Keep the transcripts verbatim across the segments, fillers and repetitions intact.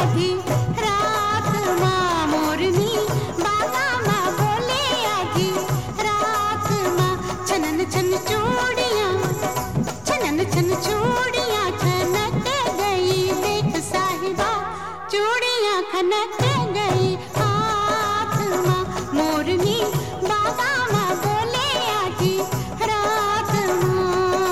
आधी रात माँ मोरनी बाबा माँ बोले आधी रात माँ छनन छन चूड़ियाँ छनन छन चूड़ियाँ खनक गई देख साहिबा चूड़ियाँ खनक गई हाथ माँ मोरनी बाबा माँ बोले आधी रात माँ।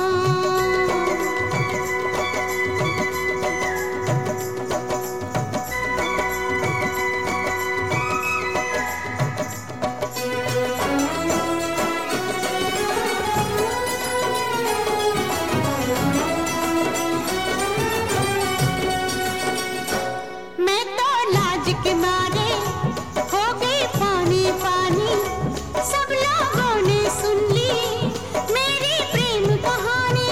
मैं तो लाज के मारे हो गई पानी पानी सब लोगों ने सुन ली मेरी प्रेम कहानी।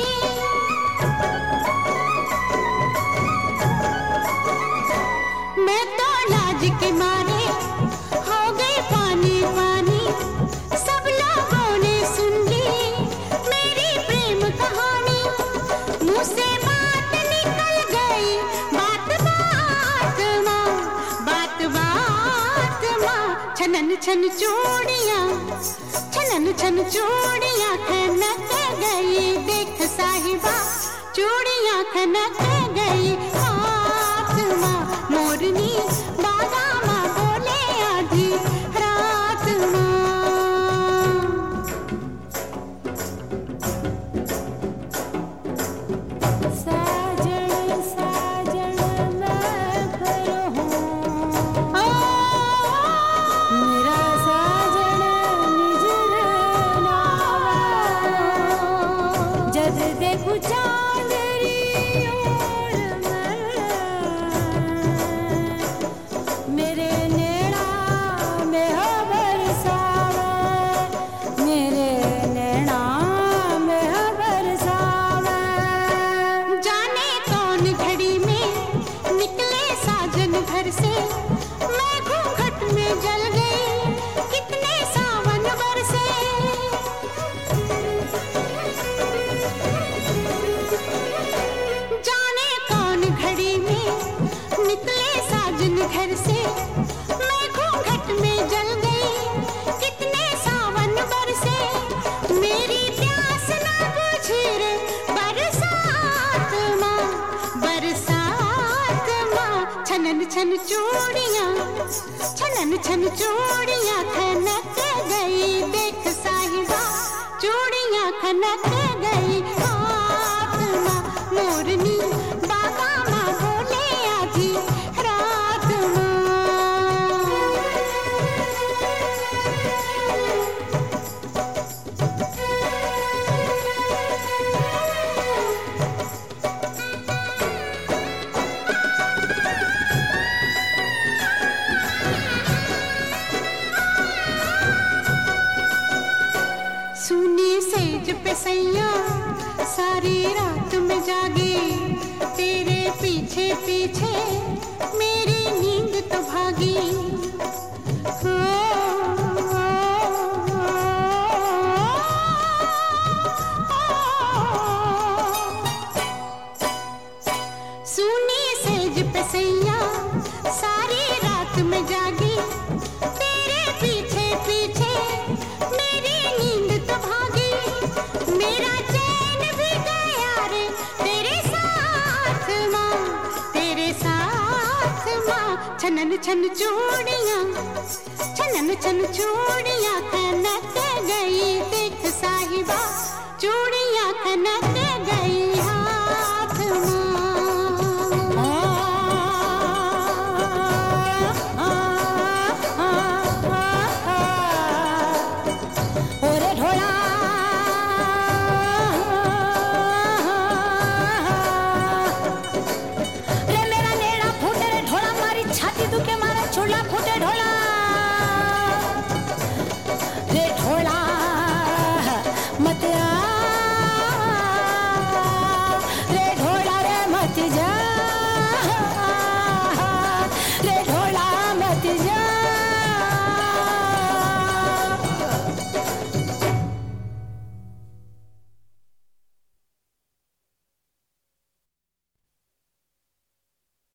मैं तो लाज के मारे हो गई पानी पानी सब लोगों ने सुन ली मेरी प्रेम कहानी। मुँह से बात निकल गई बात बात माँ बात बात माँ छनन छन चूड़ियाँ छनन छन चूड़ियाँ खनक गई देख साहिबा चूड़ियाँ खनक गई हाथ माँ मोरनी बाबा माँ बोले आधी रात माँ। साजन साजन मैं घर हूँ मेरा साजन निजर नावा जब देखूं चांदरी ओर मैं मेरे नैना में हो बरसावे मेरे नैना में हो बरसावे। जाने कौन घड़ी में निकले साजन घर से मैं घूंघट में जल गई कितने सावन बरसे। जाने कौन घड़ी में निकले साजन घर से मैं घूंघट में जल गई कितने सावन बरसे। मेरी प्यास ना बुझी रे बरसात माँ बरसात माँ छनन छन चूड़ियाँ छनन छन चूड़ियाँ खनक गई देख साहिबा चूड़ियाँ खनक गई हाथ माँ मोरनी बाबा माँ बोले आधी रात माँ। सुनी सेज पे सैया सारी रात में जागी तेरे पीछे पीछे मेरी नींद तो भागी। हो, हो, सुनी सेज पे सैया सारी रात में जागी तेरे पीछे पीछे मेरी नींद तो भागी। मेरा चैन भी गया रे तेरे साथ माँ तेरे साथ माँ छनन छन चूड़ियाँ छनन छन चूड़ियाँ खनक गई देख साहिबा चूड़ियाँ खनक गई हाथ माँ।